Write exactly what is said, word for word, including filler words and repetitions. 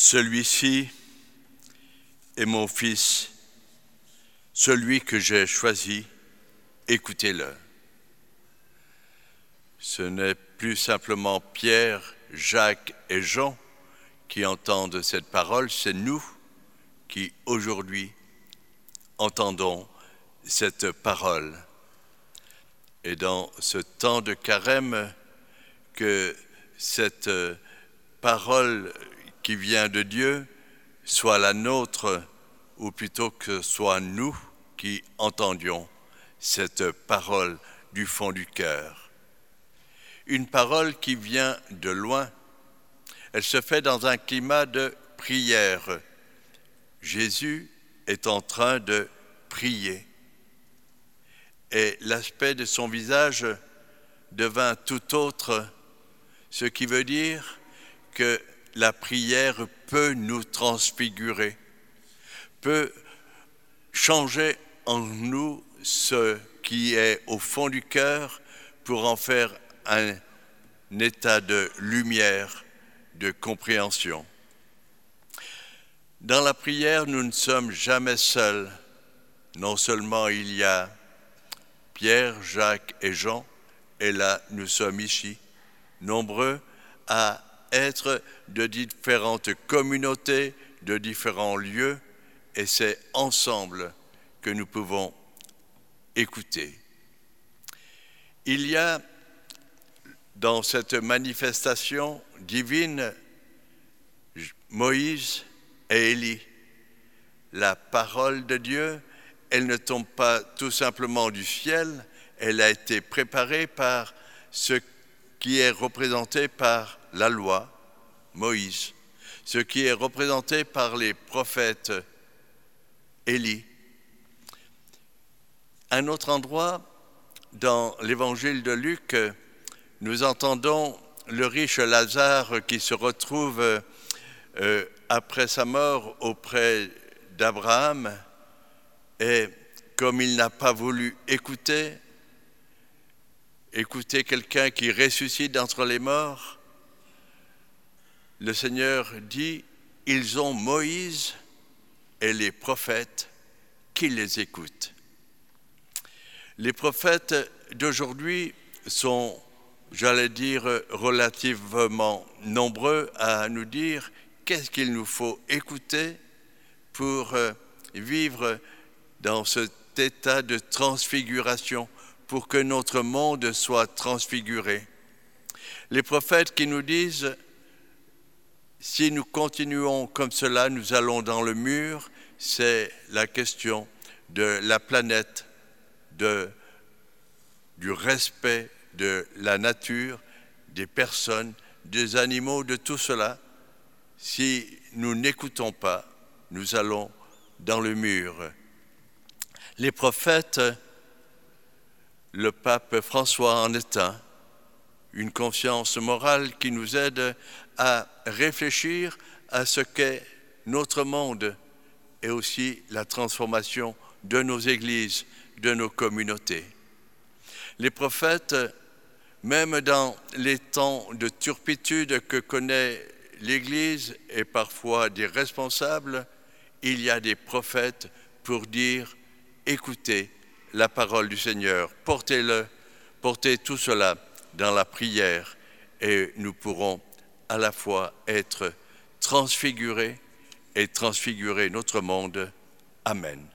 Celui-ci est mon fils, celui que j'ai choisi, écoutez-le. Ce n'est plus simplement Pierre, Jacques et Jean qui entendent cette parole, c'est nous qui aujourd'hui entendons cette parole. Et dans ce temps de carême, que cette parole qui vient de Dieu soit la nôtre, ou plutôt que ce soit nous qui entendions cette parole du fond du cœur. Une parole qui vient de loin, elle se fait dans un climat de prière. Jésus est en train de prier. Et l'aspect de son visage devint tout autre, ce qui veut dire que la prière peut nous transfigurer, peut changer en nous ce qui est au fond du cœur pour en faire un état de lumière, de compréhension. Dans la prière, nous ne sommes jamais seuls. Non seulement il y a Pierre, Jacques et Jean, et là nous sommes ici, nombreux à être de différentes communautés, de différents lieux, et c'est ensemble que nous pouvons écouter. Il y a dans cette manifestation divine Moïse et Élie. La parole de Dieu, elle ne tombe pas tout simplement du ciel, elle a été préparée par ce qui est représenté par la loi, Moïse, ce qui est représenté par les prophètes, Élie. Un autre endroit, dans l'évangile de Luc, nous entendons le riche Lazare qui se retrouve euh, après sa mort auprès d'Abraham, et comme il n'a pas voulu écouter, écouter quelqu'un qui ressuscite d'entre les morts, le Seigneur dit, ils ont Moïse et les prophètes qui les écoutent. Les prophètes d'aujourd'hui sont, j'allais dire, relativement nombreux à nous dire qu'est-ce qu'il nous faut écouter pour vivre dans cet état de transfiguration, pour que notre monde soit transfiguré. Les prophètes qui nous disent, si nous continuons comme cela, nous allons dans le mur, c'est la question de la planète, de, du respect de la nature, des personnes, des animaux, de tout cela. Si nous n'écoutons pas, nous allons dans le mur. Les prophètes, le pape François en est un, une conscience morale qui nous aide à réfléchir à ce qu'est notre monde et aussi la transformation de nos églises, de nos communautés. Les prophètes, même dans les temps de turpitude que connaît l'Église et parfois des responsables, il y a des prophètes pour dire « écoutez la parole du Seigneur, portez-le, portez tout cela dans la prière et nous pourrons à la fois être transfigurés et transfigurer notre monde. Amen. »